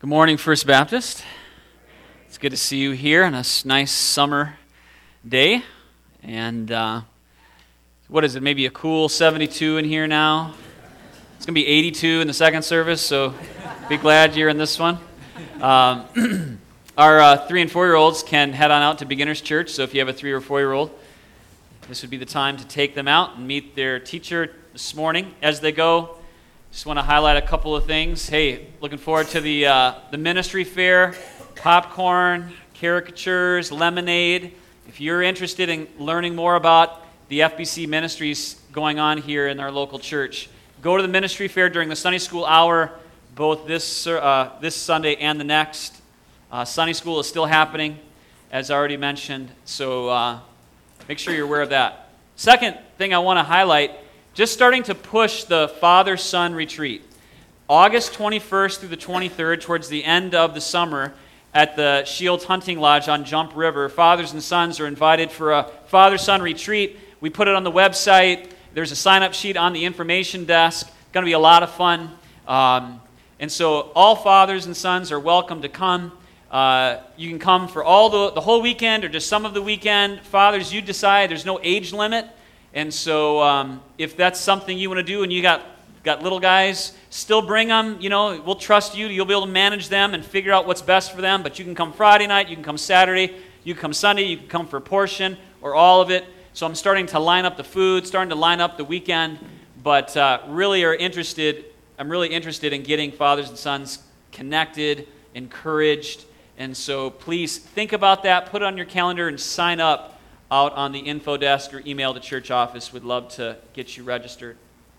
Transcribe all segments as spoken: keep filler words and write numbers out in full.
Good morning, First Baptist. It's good to see you here on a nice summer day. And uh, what is it, maybe a cool seventy-two in here now? It's going to be eighty-two in the second service, so be glad you're in this one. Um, our uh, three and four-year-olds can head on out to Beginner's Church, so if you have a three or four-year-old, this would be the time to take them out and meet their teacher this morning. As they go, just want to highlight a couple of things. Hey, looking forward to the uh, the ministry fair, popcorn, caricatures, lemonade. If you're interested in learning more about the F B C ministries going on here in our local church, go to the ministry fair during the Sunday school hour, both this uh, this Sunday and the next. Uh, Sunday school is still happening, as already mentioned, so uh, make sure you're aware of that. Second thing I want to highlight, just starting to push the Father-Son retreat. August twenty-first through the twenty-third, towards the end of the summer, at the Shields Hunting Lodge on Jump River, fathers and sons are invited for a Father-Son retreat. We put it on the website. There's a sign-up sheet on the information desk. It's going to be a lot of fun. Um, and so all fathers and sons are welcome to come. Uh, you can come for all the, the whole weekend or just some of the weekend. Fathers, you decide. There's no age limit. And so um, if that's something you want to do and you got, got little guys, still bring them. You know, we'll trust you. You'll be able to manage them and figure out what's best for them. But you can come Friday night, you can come Saturday, you can come Sunday, you can come for a portion or all of it. So I'm starting to line up the food, starting to line up the weekend, but uh, really are interested, I'm really interested in getting fathers and sons connected, encouraged. And so please think about that, put it on your calendar and sign up out on the info desk or email the church office. We'd love to get you registered.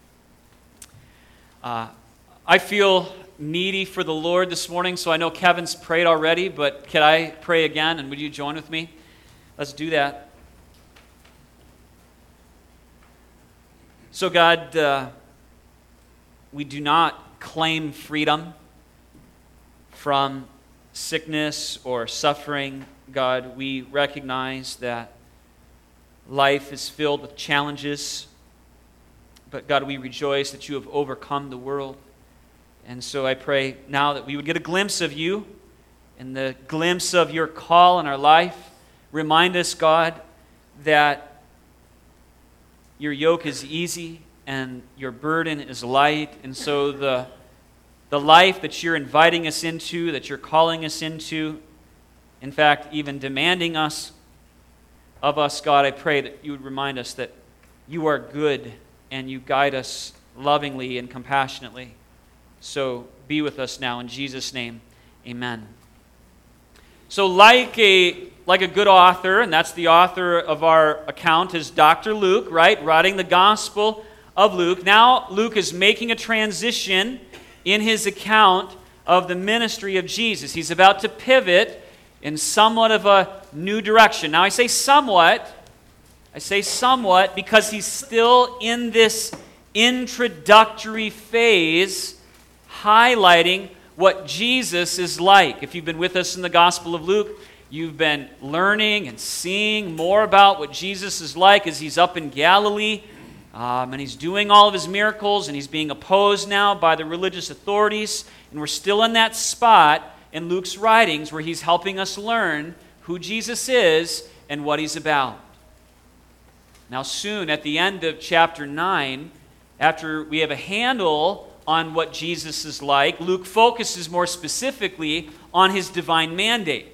Uh, I feel needy for the Lord this morning, so I know Kevin's prayed already, but can I pray again, and would you join with me? Let's do that. So God, uh, we do not claim freedom from sickness or suffering. God, we recognize that life is filled with challenges, but God, we rejoice that you have overcome the world. And so I pray now that we would get a glimpse of you and the glimpse of your call in our life. Remind us, God, that your yoke is easy and your burden is light. And so the, the life that you're inviting us into, that you're calling us into, in fact, even demanding us of us, God, I pray that you would remind us that you are good and you guide us lovingly and compassionately. So be with us now in Jesus' name. Amen. So like a like a good author, and that's the author of our account is Doctor Luke, right? Writing the Gospel of Luke. Now Luke is making a transition in his account of the ministry of Jesus. He's about to pivot in somewhat of a new direction. Now I say somewhat, I say somewhat because he's still in this introductory phase highlighting what Jesus is like. If you've been with us in the Gospel of Luke, you've been learning and seeing more about what Jesus is like as he's up in Galilee, um, and he's doing all of his miracles, and he's being opposed now by the religious authorities, and we're still in that spot in Luke's writings where he's helping us learn who Jesus is and what he's about. Now soon, at the end of chapter nine, after we have a handle on what Jesus is like, Luke focuses more specifically on his divine mandate,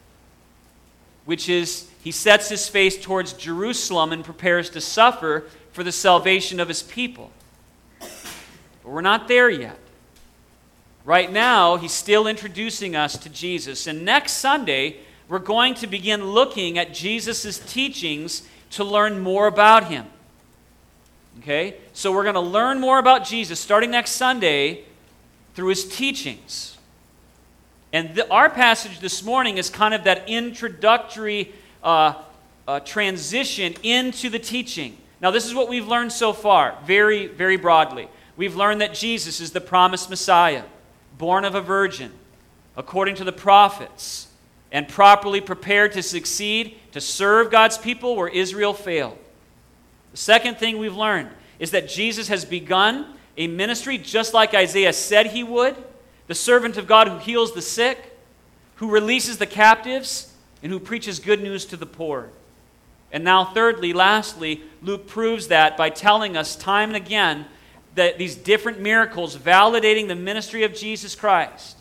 which is he sets his face towards Jerusalem and prepares to suffer for the salvation of his people. But we're not there yet. Right now, he's still introducing us to Jesus. And next Sunday, we're going to begin looking at Jesus' teachings to learn more about him. Okay? So we're going to learn more about Jesus starting next Sunday through his teachings. And the, our passage this morning is kind of that introductory uh, uh, transition into the teaching. Now, this is what we've learned so far, very, very broadly. We've learned that Jesus is the promised Messiah, born of a virgin, according to the prophets, and properly prepared to succeed, to serve God's people where Israel failed. The second thing we've learned is that Jesus has begun a ministry just like Isaiah said he would, the servant of God who heals the sick, who releases the captives, and who preaches good news to the poor. And now thirdly, lastly, Luke proves that by telling us time and again that these different miracles validating the ministry of Jesus Christ.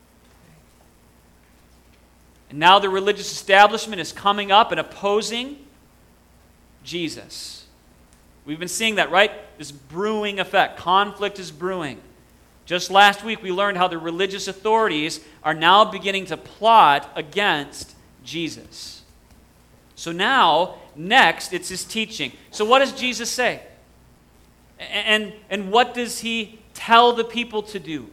And now the religious establishment is coming up and opposing Jesus. We've been seeing that, right? This brewing effect. Conflict is brewing. Just last week we learned how the religious authorities are now beginning to plot against Jesus. So now, next, it's his teaching. So what does Jesus say? And, and what does he tell the people to do?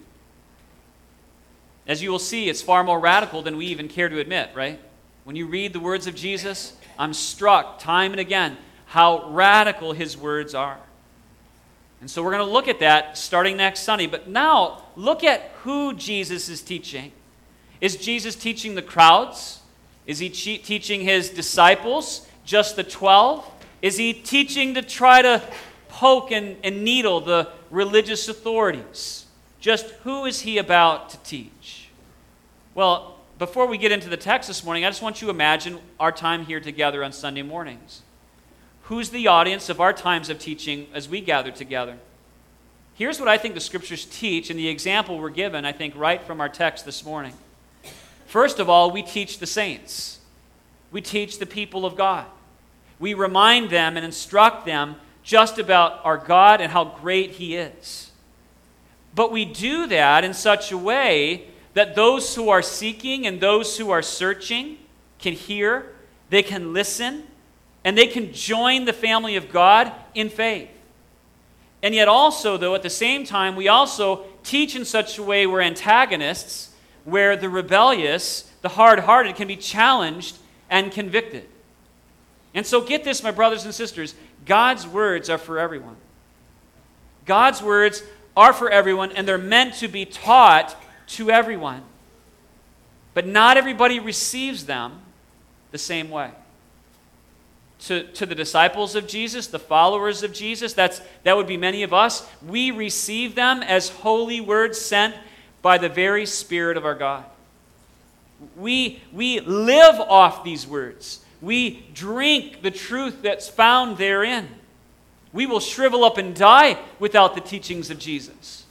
As you will see, it's far more radical than we even care to admit, right? When you read the words of Jesus, I'm struck time and again how radical his words are. And so we're going to look at that starting next Sunday. But now, look at who Jesus is teaching. Is Jesus teaching the crowds? Is he che- teaching his disciples, just the twelve? Is he teaching to try to poke and, and needle the religious authorities? Just who is he about to teach? Well, before we get into the text this morning, I just want you to imagine our time here together on Sunday mornings. Who's the audience of our times of teaching as we gather together? Here's what I think the Scriptures teach, and the example we're given, I think, right from our text this morning. First of all, we teach the saints. We teach the people of God. We remind them and instruct them just about our God and how great He is. But we do that in such a way that those who are seeking and those who are searching can hear, they can listen, and they can join the family of God in faith. And yet also, though, at the same time, we also teach in such a way we're antagonists, where the rebellious, the hard-hearted can be challenged and convicted. And so get this, my brothers and sisters, God's words are for everyone. God's words are for everyone, and they're meant to be taught to everyone. But not everybody receives them the same way. To, to the disciples of Jesus, the followers of Jesus, that's, that would be many of us, we receive them as holy words sent by the very Spirit of our God. We, we live off these words. We drink the truth that's found therein. We will shrivel up and die without the teachings of Jesus.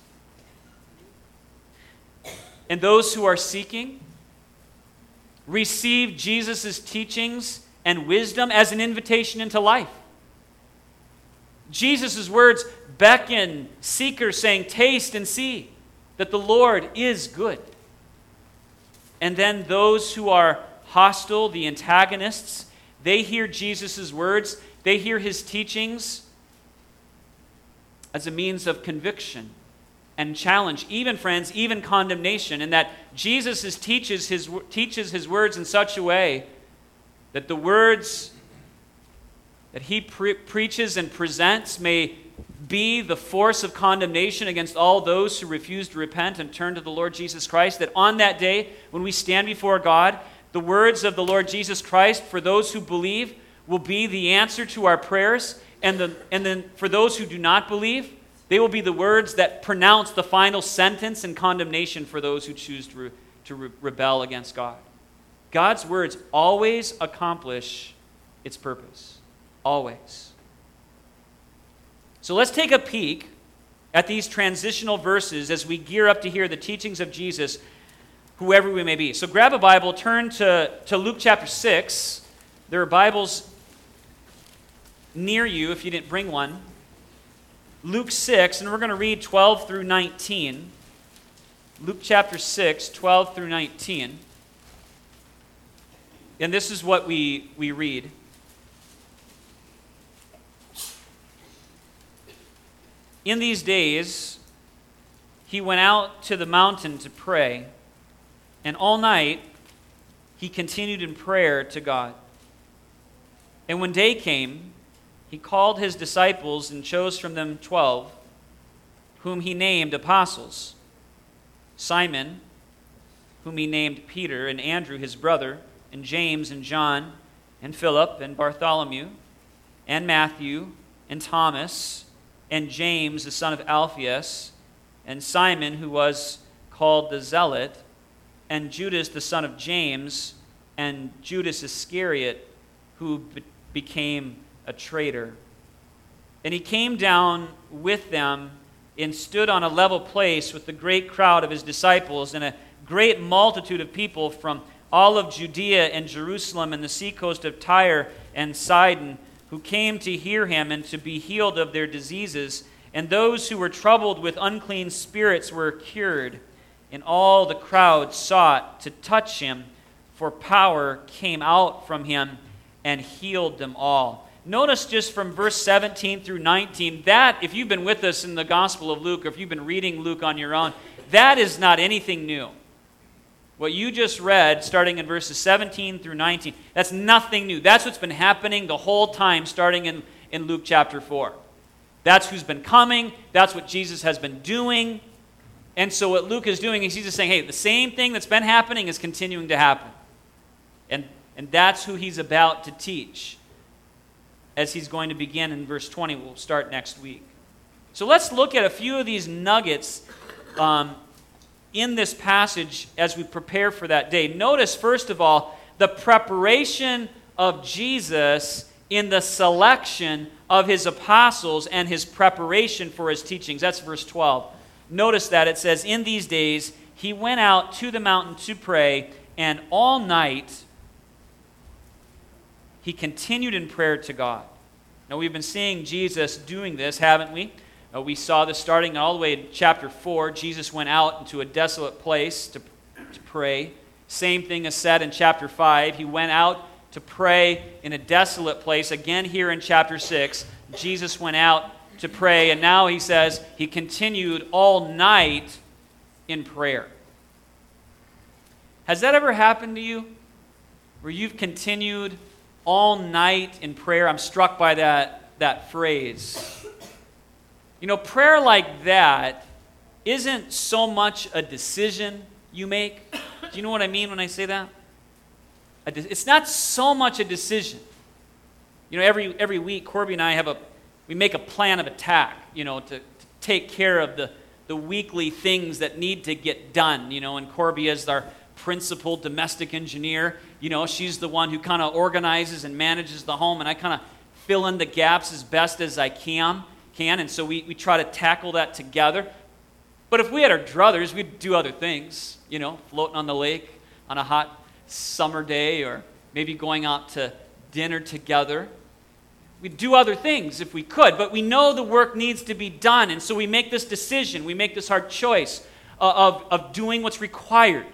And those who are seeking receive Jesus' teachings and wisdom as an invitation into life. Jesus' words beckon seekers, saying, taste and see that the Lord is good. And then those who are hostile, the antagonists, they hear Jesus' words, they hear his teachings as a means of conviction and challenge, even, friends, even condemnation, and that Jesus is teaches his, teaches his words in such a way that the words that he pre- preaches and presents may be the force of condemnation against all those who refuse to repent and turn to the Lord Jesus Christ, that on that day, when we stand before God, the words of the Lord Jesus Christ, for those who believe, will be the answer to our prayers, and, the, and then for those who do not believe, they will be the words that pronounce the final sentence and condemnation for those who choose to, re, to re, rebel against God. God's words always accomplish its purpose. Always. So let's take a peek at these transitional verses as we gear up to hear the teachings of Jesus, whoever we may be. So grab a Bible, turn to, to Luke chapter six. There are Bibles near you if you didn't bring one. Luke six, and we're going to read twelve through nineteen. Luke chapter six, twelve through nineteen. And this is what we, we read. In these days, he went out to the mountain to pray, and all night he continued in prayer to God. And when day came, he called his disciples and chose from them twelve, whom he named apostles: Simon, whom he named Peter, and Andrew his brother, and James and John, and Philip, and Bartholomew, and Matthew, and Thomas, and James the son of Alphaeus, and Simon, who was called the Zealot, and Judas the son of James, and Judas Iscariot, who be- became a traitor. And he came down with them and stood on a level place with the great crowd of his disciples and a great multitude of people from all of Judea and Jerusalem and the seacoast of Tyre and Sidon, who came to hear him and to be healed of their diseases. And those who were troubled with unclean spirits were cured. And all the crowd sought to touch him, for power came out from him and healed them all. Notice just from verse seventeen through nineteen, that, if you've been with us in the Gospel of Luke, or if you've been reading Luke on your own, that is not anything new. What you just read, starting in verses seventeen through nineteen, that's nothing new. That's what's been happening the whole time, starting in, in Luke chapter four. That's who's been coming. That's what Jesus has been doing. And so what Luke is doing is he's just saying, hey, the same thing that's been happening is continuing to happen. And, and that's who he's about to teach, as he's going to begin in verse twenty. We'll start next week. So let's look at a few of these nuggets um, in this passage as we prepare for that day. Notice, first of all, the preparation of Jesus in the selection of his apostles and his preparation for his teachings. That's verse twelve. Notice that it says, in these days he went out to the mountain to pray, and all night he continued in prayer to God. Now, we've been seeing Jesus doing this, haven't we? Uh, we saw this starting all the way in chapter four. Jesus went out into a desolate place to, to pray. Same thing is said in chapter five. He went out to pray in a desolate place. Again, here in chapter six, Jesus went out to pray, and now he says he continued all night in prayer. Has that ever happened to you? Where you've continued all night in prayer? I'm struck by that, that phrase. You know, prayer like that isn't so much a decision you make. Do you know what I mean when I say that? It's not so much a decision. You know, every every week, Corby and I have a, we make a plan of attack, you know, to, to take care of the, the weekly things that need to get done, you know, and Corby is our principal domestic engineer. You know, she's the one who kind of organizes and manages the home, and I kind of fill in the gaps as best as I can, can and so we, we try to tackle that together. But if we had our druthers, we'd do other things, you know, floating on the lake on a hot summer day, or maybe going out to dinner together. We'd do other things if we could, but we know the work needs to be done, and so we make this decision, we make this hard choice of, of doing what's required.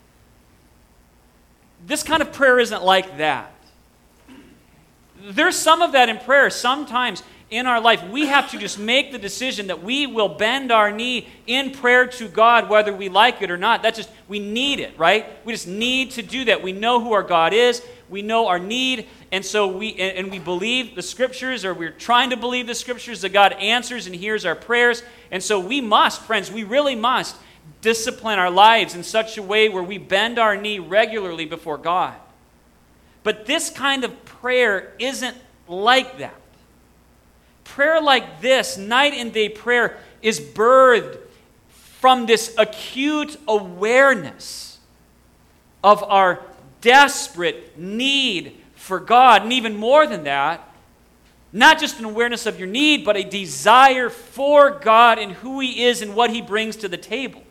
This kind of prayer isn't like that. There's some of that in prayer. Sometimes in our life, we have to just make the decision that we will bend our knee in prayer to God, whether we like it or not. That's just, we need it, right? We just need to do that. We know who our God is. We know our need. And so we, and we believe the Scriptures, or we're trying to believe the Scriptures, that God answers and hears our prayers. And so we must, friends, we really must discipline our lives in such a way where we bend our knee regularly before God. But this kind of prayer isn't like that. Prayer like this, night and day prayer, is birthed from this acute awareness of our desperate need for God. And even more than that, not just an awareness of your need, but a desire for God and who He is and what He brings to the table.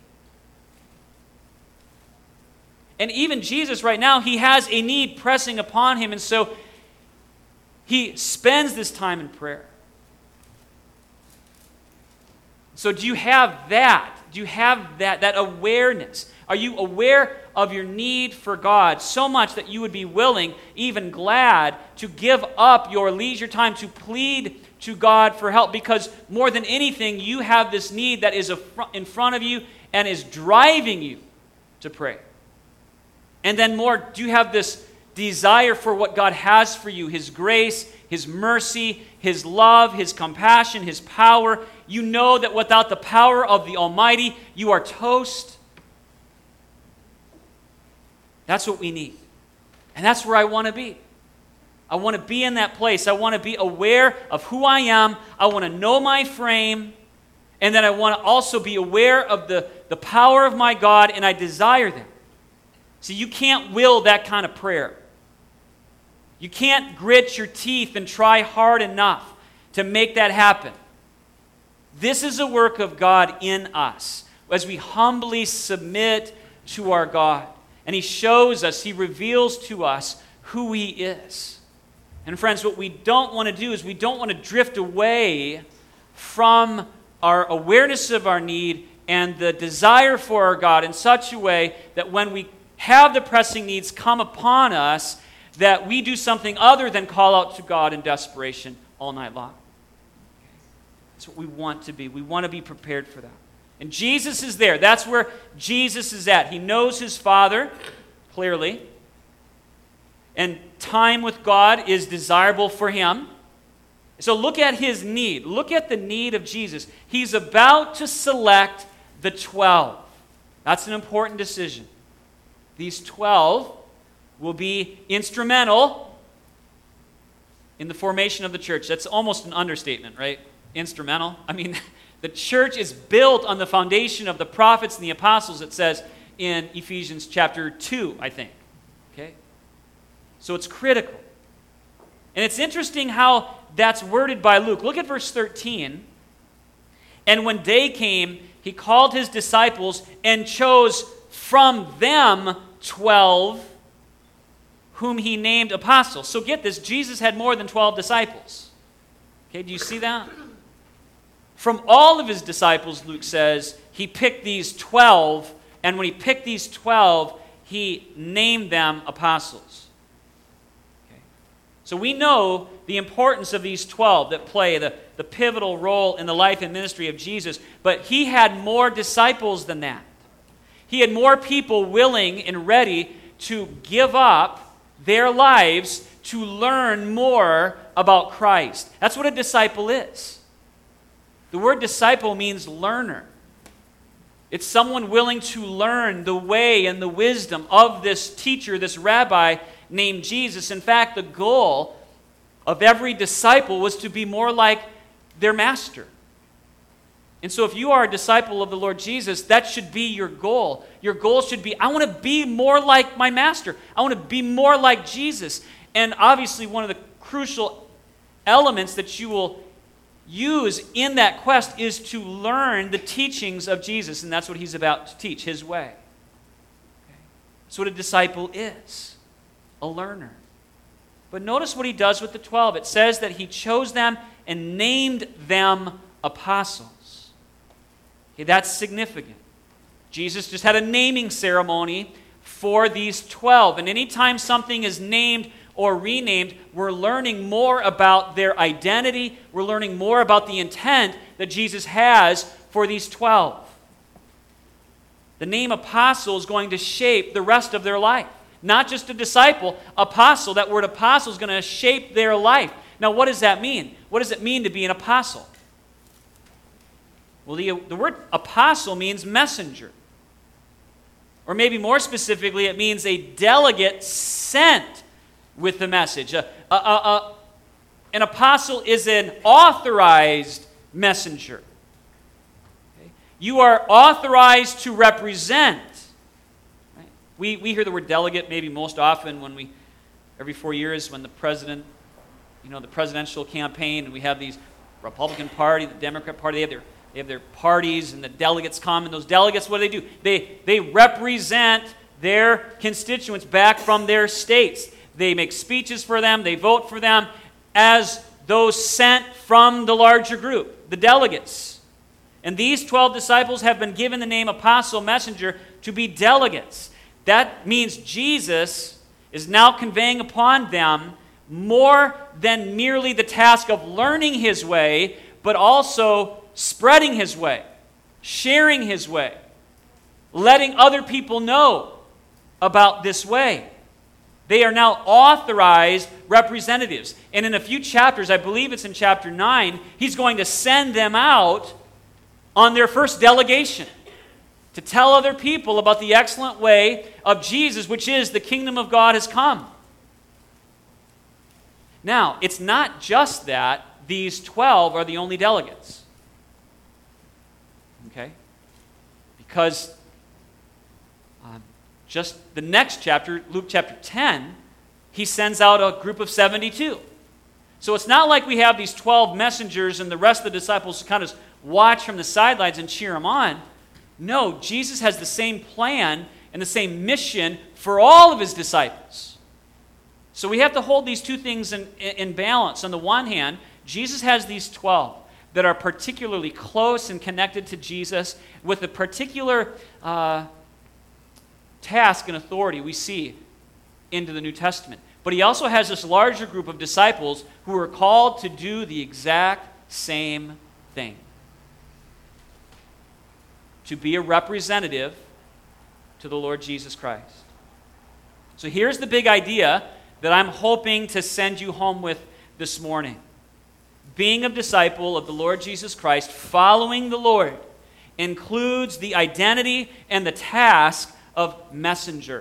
And even Jesus right now, He has a need pressing upon Him, and so He spends this time in prayer. So do you have that? Do you have that, that awareness? Are you aware of your need for God so much that you would be willing, even glad, to give up your leisure time to plead to God for help? Because more than anything, you have this need that is in front of you and is driving you to pray. And then more, do you have this desire for what God has for you, His grace, His mercy, His love, His compassion, His power? You know that without the power of the Almighty, you are toast. That's what we need. And that's where I want to be. I want to be in that place. I want to be aware of who I am. I want to know my frame. And then I want to also be aware of the, the power of my God, and I desire them. See, you can't will that kind of prayer. You can't grit your teeth and try hard enough to make that happen. This is a work of God in us as we humbly submit to our God. And He shows us, He reveals to us who He is. And friends, what we don't want to do is we don't want to drift away from our awareness of our need and the desire for our God in such a way that when we have the pressing needs come upon us, that we do something other than call out to God in desperation all night long. That's what we want to be. We want to be prepared for that. And Jesus is there. That's where Jesus is at. He knows His Father, clearly. And time with God is desirable for Him. So look at His need. Look at the need of Jesus. He's about to select the twelve. That's an important decision. These twelve will be instrumental in the formation of the church. That's almost an understatement, right? Instrumental. I mean, the church is built on the foundation of the prophets and the apostles, it says in Ephesians chapter two, I think. Okay? So it's critical. And it's interesting how that's worded by Luke. Look at verse thirteen. And when day came, He called His disciples and chose from them twelve, whom He named apostles. So get this, Jesus had more than twelve disciples. Okay, do you see that? From all of His disciples, Luke says, He picked these twelve, and when He picked these twelve, He named them apostles. Okay. So we know the importance of these twelve that play the, the pivotal role in the life and ministry of Jesus, but He had more disciples than that. He had more people willing and ready to give up their lives to learn more about Christ. That's what a disciple is. The word disciple means learner. It's someone willing to learn the way and the wisdom of this teacher, this rabbi named Jesus. In fact, the goal of every disciple was to be more like their master. And so if you are a disciple of the Lord Jesus, that should be your goal. Your goal should be, I want to be more like my master. I want to be more like Jesus. And obviously one of the crucial elements that you will use in that quest is to learn the teachings of Jesus. And that's what He's about to teach, His way. Okay. That's what a disciple is, a learner. But notice what He does with the twelve. It says that He chose them and named them apostles. Okay, that's significant. Jesus just had a naming ceremony for these twelve. And anytime something is named or renamed, we're learning more about their identity. We're learning more about the intent that Jesus has for these twelve. The name apostle is going to shape the rest of their life. Not just a disciple, apostle. That word apostle is going to shape their life. Now, what does that mean? What does it mean to be an apostle? Well, the, the word apostle means messenger. Or maybe more specifically, it means a delegate sent with the message. A, a, a, a, an apostle is an authorized messenger. Okay? You are authorized to represent. Right? We, we hear the word delegate maybe most often when we, every four years when the president, you know, the presidential campaign, and we have these Republican Party, the Democrat Party, they have their They have their parties, and the delegates come, and those delegates, what do they do? They, they represent their constituents back from their states. They make speeches for them, they vote for them as those sent from the larger group, the delegates. And these twelve disciples have been given the name apostle, messenger, to be delegates. That means Jesus is now conveying upon them more than merely the task of learning His way, but also spreading His way, sharing His way, letting other people know about this way. They are now authorized representatives. And in a few chapters, I believe it's in chapter nine, He's going to send them out on their first delegation to tell other people about the excellent way of Jesus, which is the kingdom of God has come. Now, it's not just that these twelve are the only delegates. Okay? Because um, just the next chapter, Luke chapter ten, he sends out a group of seventy-two. So it's not like we have these twelve messengers and the rest of the disciples kind of watch from the sidelines and cheer them on. No, Jesus has the same plan and the same mission for all of his disciples. So we have to hold these two things in, in balance. On the one hand, Jesus has these twelve that are particularly close and connected to Jesus with a particular uh, task and authority we see into the New Testament. But he also has this larger group of disciples who are called to do the exact same thing. To be a representative to the Lord Jesus Christ. So here's the big idea that I'm hoping to send you home with this morning. Being a disciple of the Lord Jesus Christ, following the Lord, includes the identity and the task of messenger,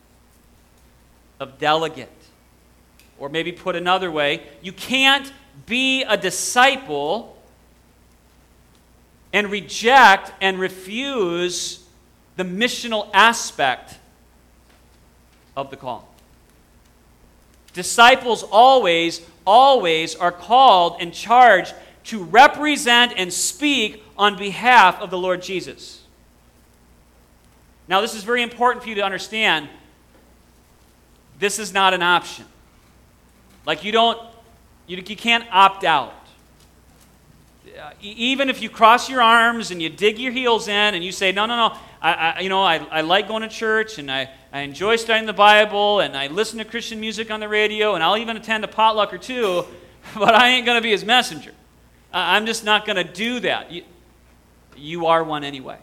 of delegate. Or maybe put another way, you can't be a disciple and reject and refuse the missional aspect of the call. Disciples always, always are called and charged to represent and speak on behalf of the Lord Jesus. Now, this is very important for you to understand. This is not an option. Like you don't, you, you can't opt out. Uh, even if you cross your arms and you dig your heels in and you say, no, no, no, I, I you know, I, I like going to church and I, I enjoy studying the Bible and I listen to Christian music on the radio and I'll even attend a potluck or two, but I ain't going to be his messenger. I, I'm just not going to do that. You, you are one anyway.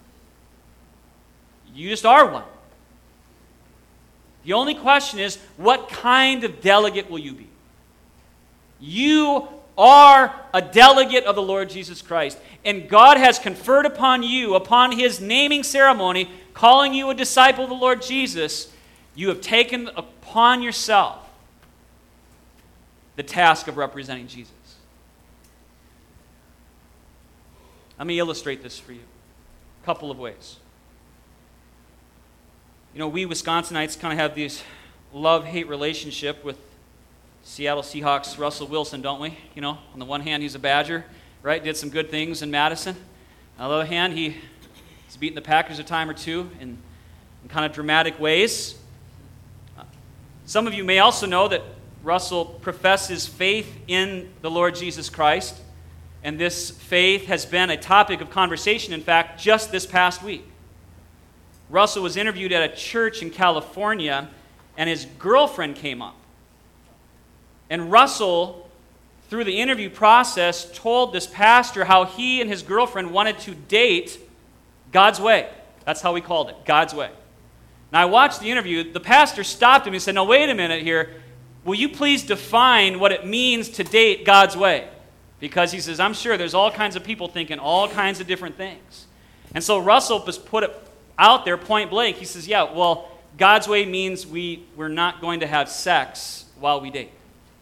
You just are one. The only question is, what kind of delegate will you be? You are a delegate of the Lord Jesus Christ. And God has conferred upon you, upon his naming ceremony, calling you a disciple of the Lord Jesus, you have taken upon yourself the task of representing Jesus. Let me illustrate this for you. A couple of ways. You know, we Wisconsinites kind of have this love-hate relationship with Seattle Seahawks Russell Wilson, don't we? You know, on the one hand, he's a Badger, right? Did some good things in Madison. On the other hand, he, he's beaten the Packers a time or two in, in kind of dramatic ways. Uh, some of you may also know that Russell professes faith in the Lord Jesus Christ, and this faith has been a topic of conversation, in fact, just this past week. Russell was interviewed at a church in California, and his girlfriend came up. And Russell, through the interview process, told this pastor how he and his girlfriend wanted to date God's way. That's how we called it, God's way. Now, I watched the interview. The pastor stopped him and said, "No, wait a minute here. Will you please define what it means to date God's way?" Because he says, I'm sure there's all kinds of people thinking all kinds of different things. And so Russell just put it out there point blank. He says, yeah, well, God's way means we, we're not going to have sex while we date.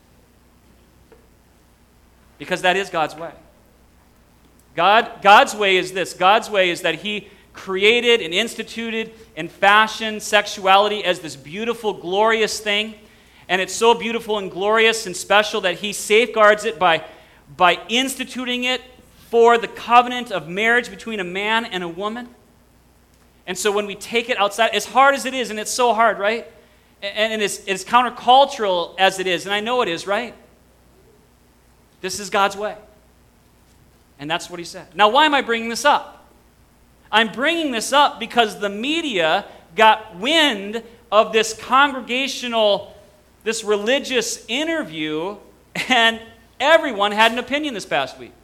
Because that is God's way. God, God's way is this. God's way is that he created and instituted and fashioned sexuality as this beautiful, glorious thing. And it's so beautiful and glorious and special that he safeguards it by, by instituting it for the covenant of marriage between a man and a woman. And so when we take it outside, as hard as it is, and it's so hard, right? And, and it's, it's countercultural as it is, and I know it is, right? This is God's way. And that's what he said. Now, why am I bringing this up? I'm bringing this up because the media got wind of this congregational, this religious interview, and everyone had an opinion this past week.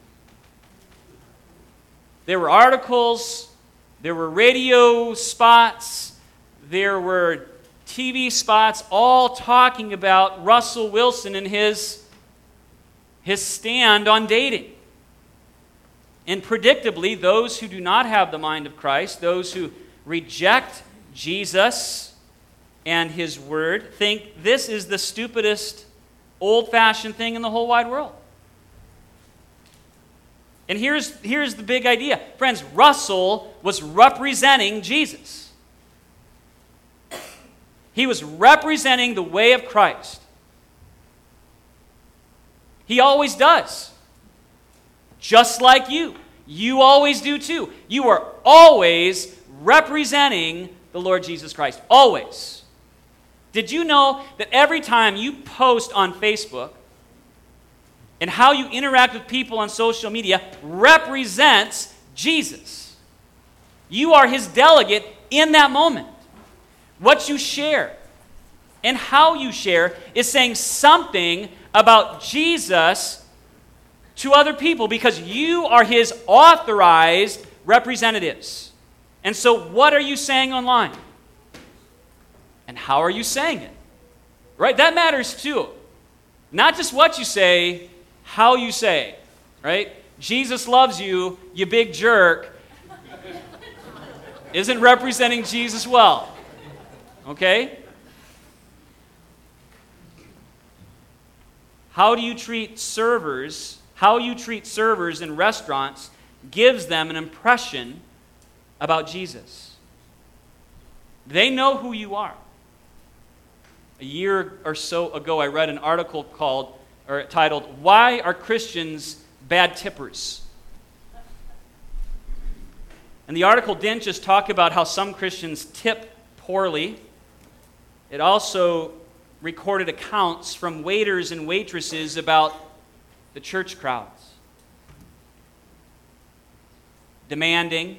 There were articles, there were radio spots, there were T V spots, all talking about Russell Wilson and his, his stand on dating. And predictably, those who do not have the mind of Christ, those who reject Jesus and his word, think this is the stupidest, old-fashioned thing in the whole wide world. And here's, here's the big idea. Friends, Russell was representing Jesus. He was representing the way of Christ. He always does. Just like you. You always do too. You are always representing the Lord Jesus Christ. Always. Did you know that every time you post on Facebook and how you interact with people on social media represents Jesus? You are his delegate in that moment. What you share and how you share is saying something about Jesus to other people because you are his authorized representatives. And so what are you saying online? And how are you saying it? Right? That matters too. Not just what you say, how you say. Right? Jesus loves you, you big jerk, isn't representing Jesus well. Okay? How do you treat servers? How you treat servers in restaurants gives them an impression about Jesus. They know who you are. A year or so ago, I read an article called or titled, "Why Are Christians Bad Tippers?" And the article didn't just talk about how some Christians tip poorly. It also recorded accounts from waiters and waitresses about the church crowds. Demanding,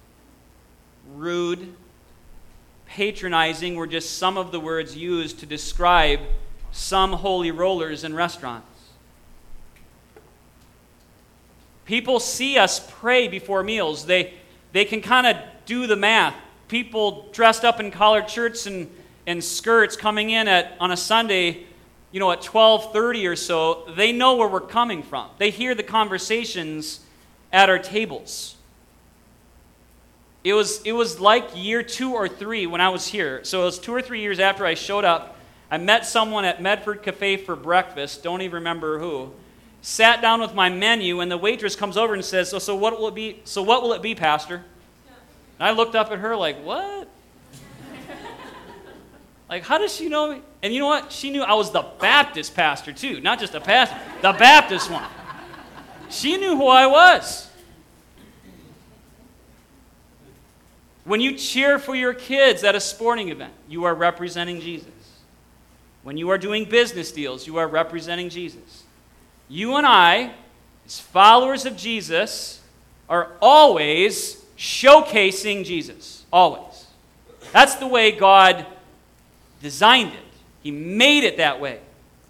rude, patronizing were just some of the words used to describe some holy rollers in restaurants. People see us pray before meals. They, they can kind of do the math. People dressed up in collared shirts and, and skirts coming in at on a Sunday, you know, at twelve thirty or so, they know where we're coming from. They hear the conversations at our tables. It was, it was like year two or three when I was here. So it was two or three years after I showed up. I met someone at Medford Cafe for breakfast, don't even remember who. Sat down with my menu, and the waitress comes over and says, so, so what will it be, so what will it be, Pastor? And I looked up at her like, what? Like, how does she know me? And you know what? She knew I was the Baptist pastor too, not just a pastor, the Baptist one. She knew who I was. When you cheer for your kids at a sporting event, you are representing Jesus. When you are doing business deals, you are representing Jesus. You and I, as followers of Jesus, are always showcasing Jesus. Always. That's the way God designed it. He made it that way.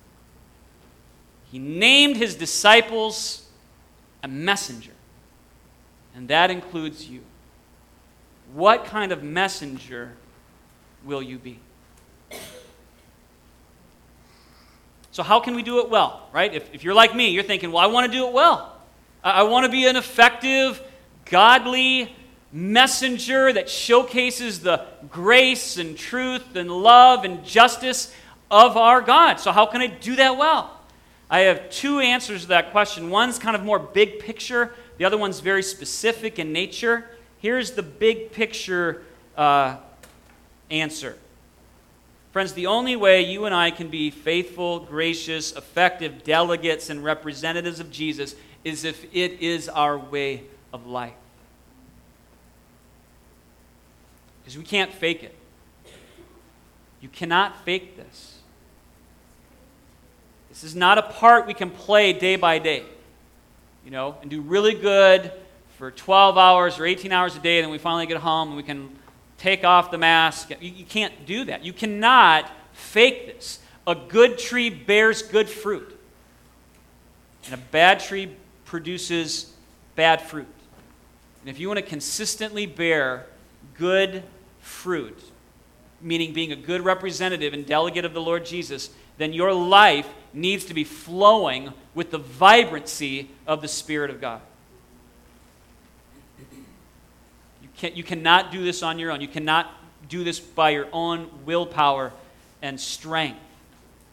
He named his disciples a messenger. And that includes you. What kind of messenger will you be? So how can we do it well, right? If, if you're like me, you're thinking, well, I want to do it well. I, I want to be an effective, godly messenger that showcases the grace and truth and love and justice of our God. So how can I do that well? I have two answers to that question. One's kind of more big picture. The other one's very specific in nature. Here's the big picture uh, answer. Friends, the only way you and I can be faithful, gracious, effective delegates and representatives of Jesus is if it is our way of life. Because we can't fake it. You cannot fake this. This is not a part we can play day by day, you know, and do really good for twelve hours or eighteen hours a day, and then we finally get home and we can take off the mask. You, you can't do that. You cannot fake this. A good tree bears good fruit, and a bad tree produces bad fruit. And if you want to consistently bear good fruit, meaning being a good representative and delegate of the Lord Jesus, then your life needs to be flowing with the vibrancy of the Spirit of God. You, can't, you cannot do this on your own. You cannot do this by your own willpower and strength.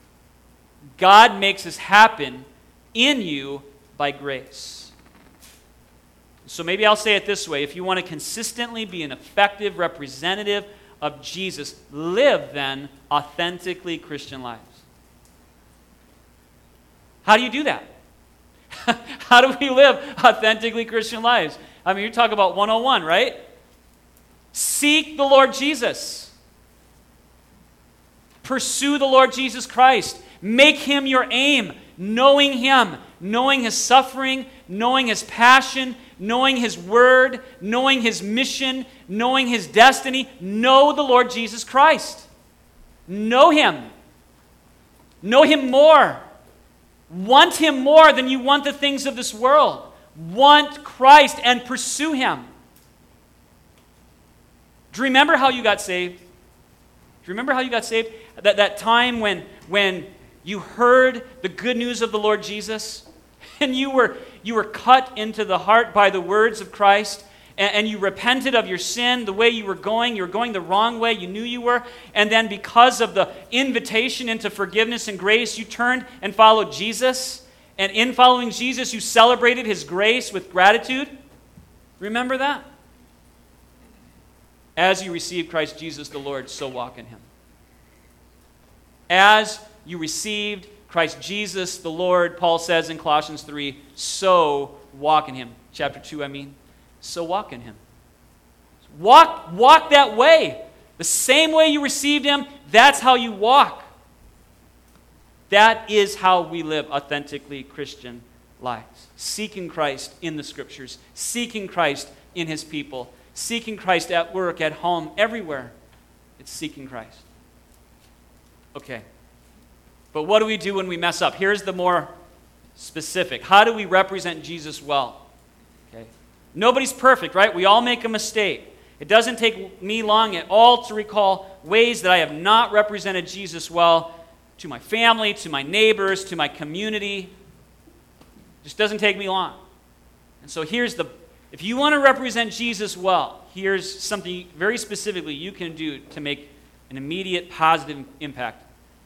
God makes this happen in you by grace. So maybe I'll say it this way. If you want to consistently be an effective representative of Jesus, live then authentically Christian lives. How do you do that? How do we live authentically Christian lives? I mean, you talk about one oh one, right? Seek the Lord Jesus. Pursue the Lord Jesus Christ. Make him your aim. Knowing him, knowing his suffering, knowing his passion, knowing his word, knowing his mission, knowing his destiny. Know the Lord Jesus Christ. Know him. Know him more. Want him more than you want the things of this world. Want Christ and pursue him. Do you remember how you got saved? Do you remember how you got saved? That, that time when, when you heard the good news of the Lord Jesus, and you were, you were cut into the heart by the words of Christ, and, and you repented of your sin, the way you were going. You were going the wrong way. You knew you were. And then because of the invitation into forgiveness and grace, you turned and followed Jesus. And in following Jesus, you celebrated his grace with gratitude. Remember that? As you receive Christ Jesus the Lord, so walk in him. As you received Christ Jesus the Lord, Paul says in Colossians three, so walk in him. Chapter two, I mean. So walk in him. Walk, walk that way. The same way you received him, that's how you walk. That is how we live authentically Christian lives. Seeking Christ in the Scriptures. Seeking Christ in his people. Seeking Christ at work, at home, everywhere. It's seeking Christ. Okay. But what do we do when we mess up? Here's the more specific. How do we represent Jesus well? Okay. Nobody's perfect, right? We all make a mistake. It doesn't take me long at all to recall ways that I have not represented Jesus well to my family, to my neighbors, to my community. It just doesn't take me long. And so here's the, if you want to represent Jesus well, here's something very specifically you can do to make an immediate positive impact.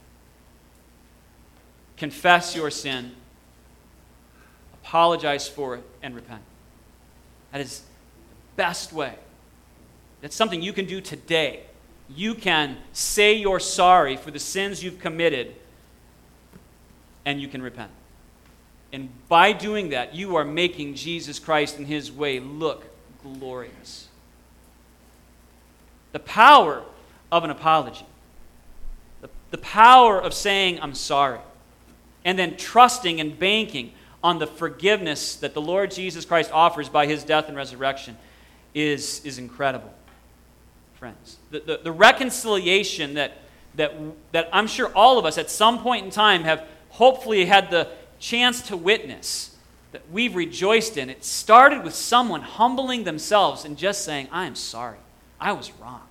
Confess your sin, apologize for it, and repent. That is the best way. That's something you can do today. You can say you're sorry for the sins you've committed, and you can repent. And by doing that, you are making Jesus Christ and his way look glorious. The power of an apology, the, the power of saying, I'm sorry, and then trusting and banking on the forgiveness that the Lord Jesus Christ offers by his death and resurrection is, is incredible, friends. The, the, the reconciliation that, that, that I'm sure all of us at some point in time have hopefully had the chance to witness, that we've rejoiced in, it started with someone humbling themselves and just saying, I am sorry. I was wrong.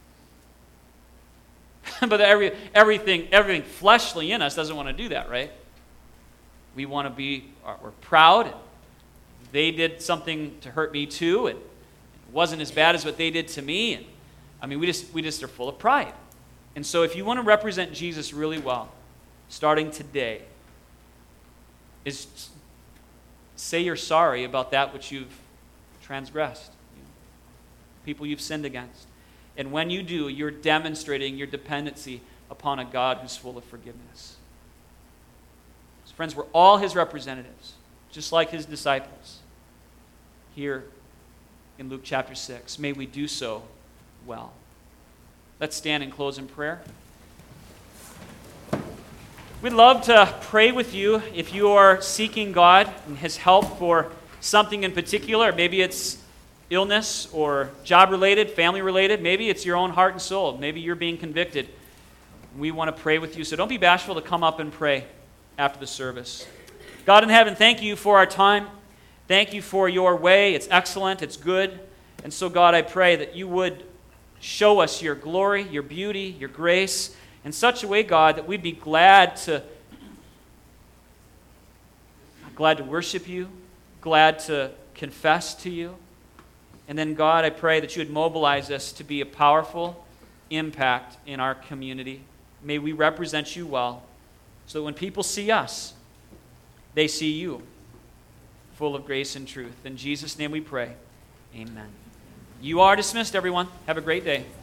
But every, everything, everything fleshly in us doesn't want to do that, right? We want to be, we're proud. And they did something to hurt me too, and it wasn't as bad as what they did to me. And I mean, we just we just are full of pride. And so if you want to represent Jesus really well, starting today, is say you're sorry about that which you've transgressed, you know, people you've sinned against. And when you do, you're demonstrating your dependency upon a God who's full of forgiveness. So friends, we're all his representatives, just like his disciples here in Luke chapter six. May we do so well. Let's stand and close in prayer. We'd love to pray with you if you are seeking God and his help for something in particular. Maybe it's illness or job-related, family-related. Maybe it's your own heart and soul. Maybe you're being convicted. We want to pray with you, so don't be bashful to come up and pray after the service. God in heaven, thank you for our time. Thank you for your way. It's excellent. It's good. And so, God, I pray that you would show us your glory, your beauty, your grace in such a way, God, that we'd be glad to glad to worship you, glad to confess to you. And then, God, I pray that you would mobilize us to be a powerful impact in our community. May we represent you well, so that when people see us, they see you. full of grace and truth. In Jesus' name we pray. Amen. You are dismissed, everyone. Have a great day.